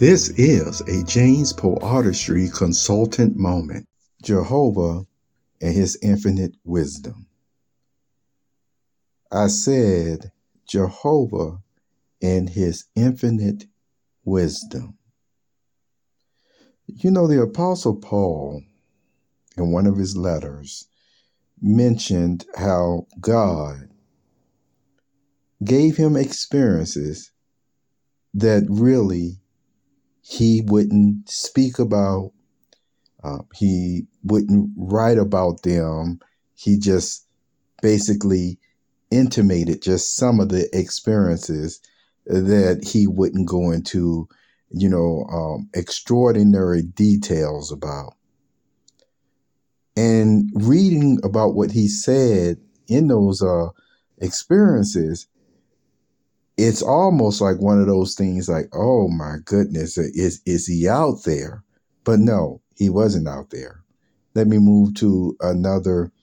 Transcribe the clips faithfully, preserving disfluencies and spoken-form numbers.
This is a James Poe consultant moment. Jehovah and his infinite wisdom. I said Jehovah and his infinite wisdom. You know, the Apostle Paul, in one of his letters, mentioned how God gave him experiences that really he wouldn't speak about. Uh, he wouldn't write about them. He just basically intimated just some of the experiences that he wouldn't go into, you know, um, extraordinary details about. And reading about what he said in those uh, experiences, it's almost like one of those things like, oh my goodness, is, is he out there? But no, he wasn't out there. Let me move to another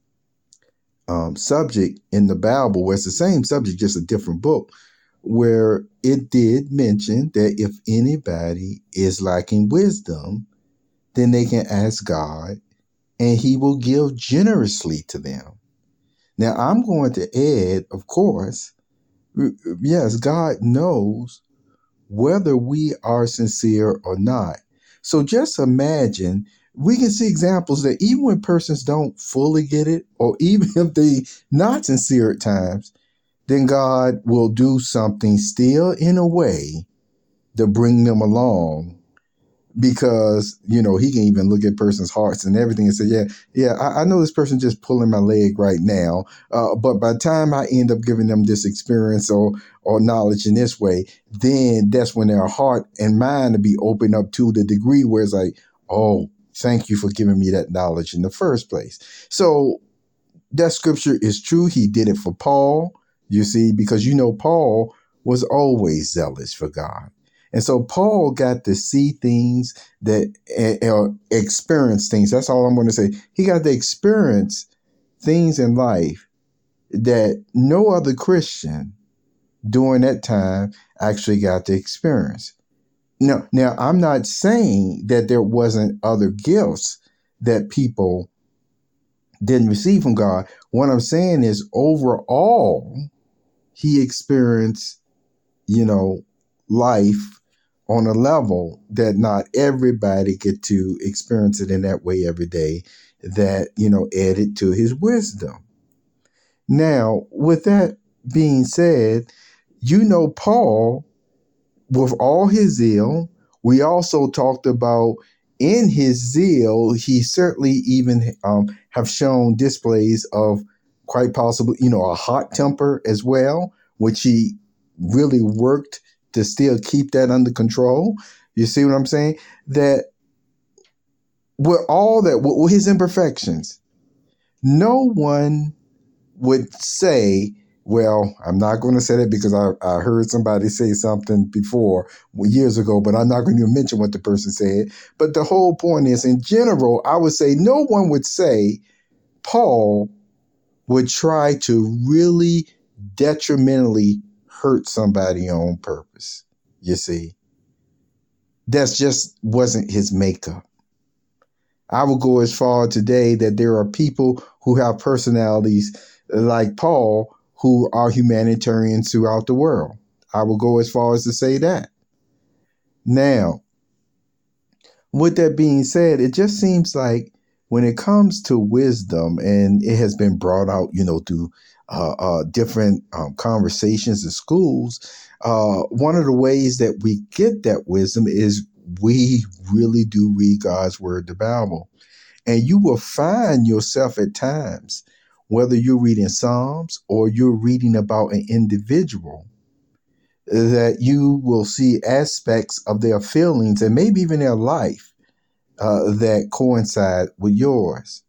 um, subject in the Bible where it's the same subject, just a different book, where it did mention that if anybody is lacking wisdom, then they can ask God and he will give generously to them. Now, I'm going to add, of course, yes, God knows whether we are sincere or not. So just imagine, we can see examples that even when persons don't fully get it, or even if they not sincere at times, then God will do something still in a way to bring them along. Because, you know, he can even look at person's hearts and everything and say, yeah, yeah, I, I know this person just pulling my leg right now. Uh, but by the time I end up giving them this experience or or knowledge in this way, then that's when their heart and mind will be opened up to the degree where it's like, oh, thank you for giving me that knowledge in the first place. So that scripture is true. He did it for Paul, you see, because, you know, Paul was always zealous for God. And so Paul got to see things that uh, experience things. That's all I'm going to say. He got to experience things in life that no other Christian during that time actually got to experience. Now, now I'm not saying that there wasn't other gifts that people didn't receive from God. What I'm saying is overall, he experienced, you know, life on a level that not everybody get to experience it in that way every day, that, you know, added to his wisdom. Now, with that being said, you know, Paul, with all his zeal, we also talked about in his zeal, he certainly even um, have shown displays of quite possibly, you know, a hot temper as well, which he really worked to still keep that under control. You see what I'm saying? That with all that, with his imperfections, no one would say, well, I'm not going to say that because I, I heard somebody say something before years ago, but I'm not going to mention what the person said. But the whole point is, in general, I would say no one would say Paul would try to really detrimentally hurt somebody on purpose. You see, that's just wasn't his makeup. I would go as far today that there are people who have personalities like Paul who are humanitarians throughout the world. I will go as far as to say that. Now, with that being said, it just seems like when it comes to wisdom, and it has been brought out, you know, through uh, uh, different um, conversations in schools, uh, one of the ways that we get that wisdom is we really do read God's word, the Bible. And you will find yourself at times, whether you're reading Psalms or you're reading about an individual, that you will see aspects of their feelings and maybe even their life uh, that coincide with yours.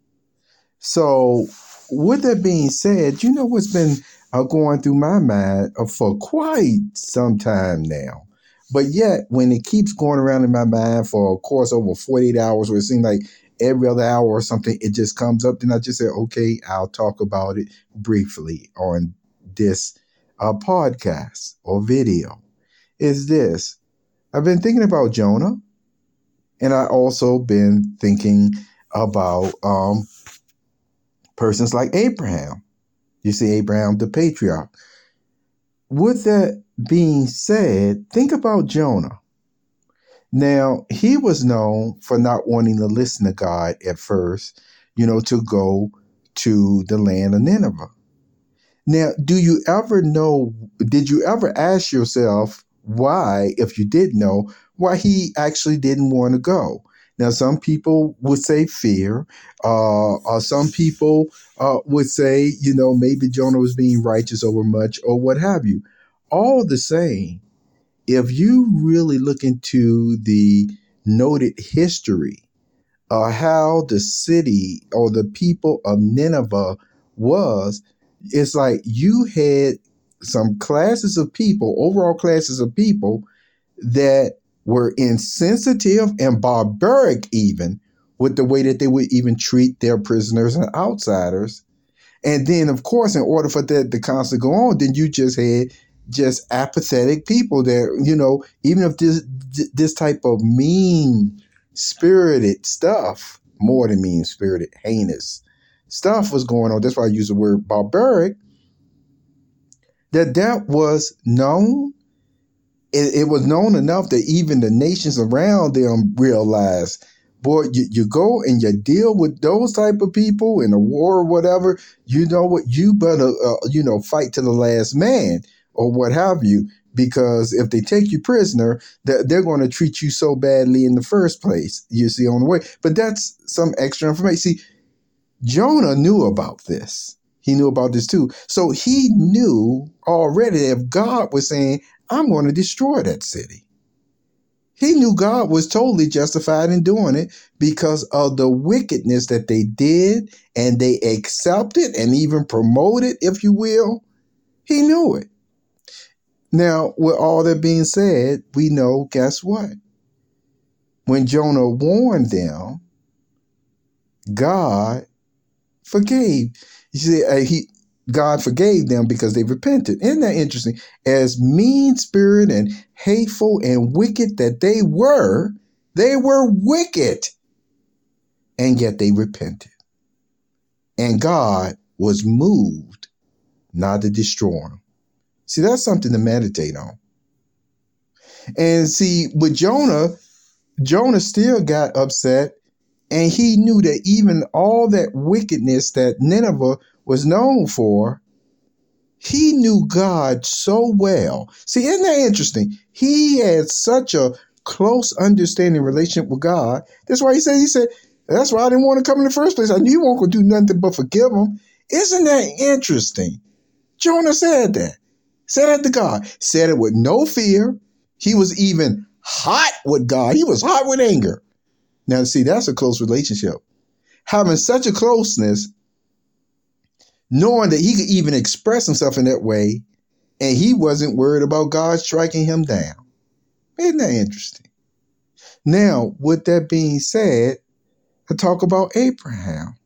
So with that being said, you know what's been uh, going through my mind uh, for quite some time now. But yet, when it keeps going around in my mind for, of course, over forty-eight hours, where it seems like every other hour or something, it just comes up. Then I just say, okay, I'll talk about it briefly on this uh, podcast or video. Is this, I've been thinking about Jonah, and I also been thinking about um, persons like Abraham. You see, Abraham, the patriarch. With that being said, think about Jonah. Now, he was known for not wanting to listen to God at first, you know, to go to the land of Nineveh. Now, do you ever know, did you ever ask yourself why, if you did know, why he actually didn't want to go? Now, some people would say fear, uh, or some people uh, would say, you know, maybe Jonah was being righteous over much or what have you. All the same, if you really look into the noted history of how the city or the people of Nineveh was, it's like you had some classes of people, overall classes of people that were insensitive and barbaric even with the way that they would even treat their prisoners and outsiders. And then, of course, in order for that to constantly go on, then you just had just apathetic people that, you know, even if this this type of mean spirited stuff, more than mean spirited, heinous stuff was going on. That's why I use the word barbaric. That that was known. It, it was known enough that even the nations around them realized, boy, you, you go and you deal with those type of people in a war or whatever, you know what, you better, uh, you know, fight to the last man or what have you, because if they take you prisoner, they're, they're going to treat you so badly in the first place, you see, on the way. But that's some extra information. See, Jonah knew about this. He knew about this too. So he knew already that if God was saying, I'm going to destroy that city, he knew God was totally justified in doing it because of the wickedness that they did and they accepted and even promoted, if you will. He knew it. Now, with all that being said, we know, guess what? When Jonah warned them, God forgave. You see, uh, he God forgave them because they repented. Isn't that interesting? As mean-spirited and hateful and wicked that they were, they were wicked. And yet they repented. And God was moved not to destroy them. See, that's something to meditate on. And see, with Jonah, Jonah still got upset, and he knew that even all that wickedness that Nineveh was known for, he knew God so well. See, isn't that interesting? He had such a close understanding relationship with God. That's why he said, he said, that's why I didn't want to come in the first place. I knew you weren't going to do nothing but forgive him. Isn't that interesting? Jonah said that. Said that to God. Said it with no fear. He was even hot with God. He was hot with anger. Now, see, that's a close relationship. Having such a closeness, knowing that he could even express himself in that way, and he wasn't worried about God striking him down. Isn't that interesting? Now, with that being said, I talk about Abraham.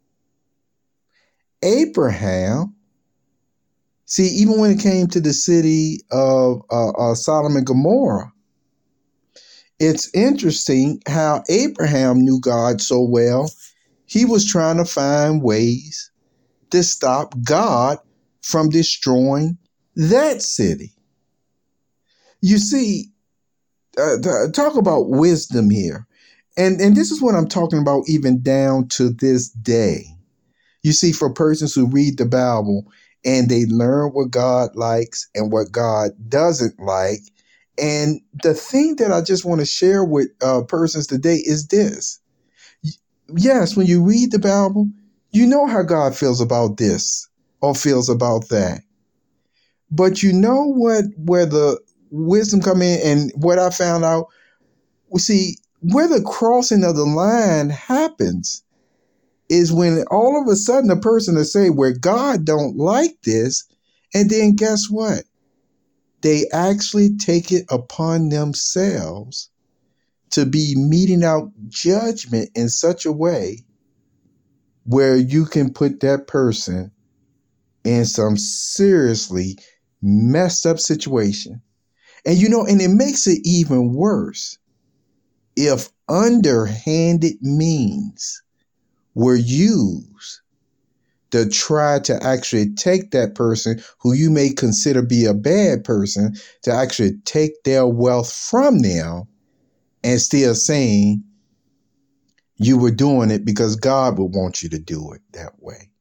Abraham, see, even when it came to the city of uh, uh, Sodom and Gomorrah, it's interesting how Abraham knew God so well. He was trying to find ways to stop God from destroying that city. You see, uh, talk about wisdom here. And, and this is what I'm talking about even down to this day. You see, for persons who read the Bible and they learn what God likes and what God doesn't like. And the thing that I just want to share with uh, persons today is this. Yes, when you read the Bible, you know how God feels about this or feels about that. But you know what, where the wisdom come in and what I found out, we see where the crossing of the line happens is when all of a sudden a person will say where God don't like this. And then guess what? They actually take it upon themselves to be meting out judgment in such a way where you can put that person in some seriously messed up situation. And, you know, and it makes it even worse if underhanded means were used to try to actually take that person who you may consider be a bad person, to actually take their wealth from them, and still saying you were doing it because God would want you to do it that way.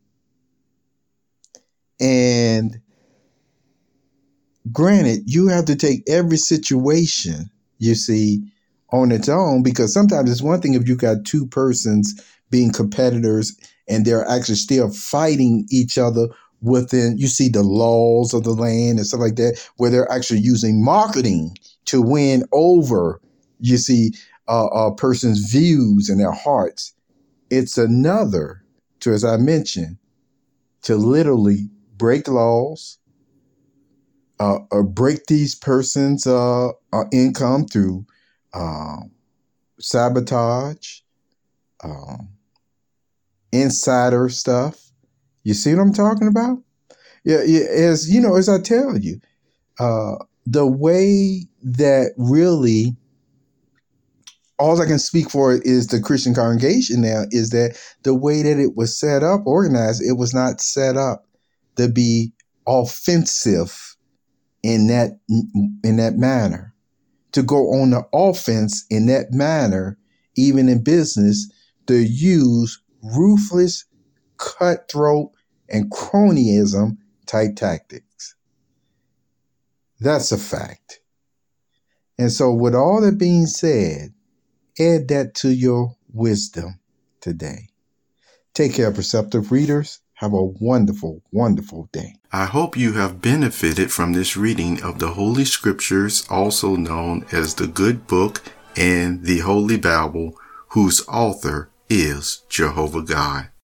And granted, you have to take every situation, you see, on its own, because sometimes it's one thing if you got two persons being competitors and they're actually still fighting each other within, you see, the laws of the land and stuff like that, where they're actually using marketing to win over, you see, uh, a person's views and their hearts. It's another to, as I mentioned, to literally break laws, uh, or break these persons' uh, uh, income through um, sabotage, um, insider stuff. You see what I'm talking about? Yeah, yeah. As you know, as I tell you, uh, the way that really, all I can speak for is the Christian congregation now, is that the way that it was set up, organized, it was not set up to be offensive in that in that manner. To go on the offense in that manner, even in business, to use ruthless, cutthroat, and cronyism type tactics. That's a fact. And so with all that being said, add that to your wisdom today. Take care, Perceptive readers. Have a wonderful, wonderful day. I hope you have benefited from this reading of the Holy Scriptures, also known as the Good Book and the Holy Bible, whose author is Jehovah God.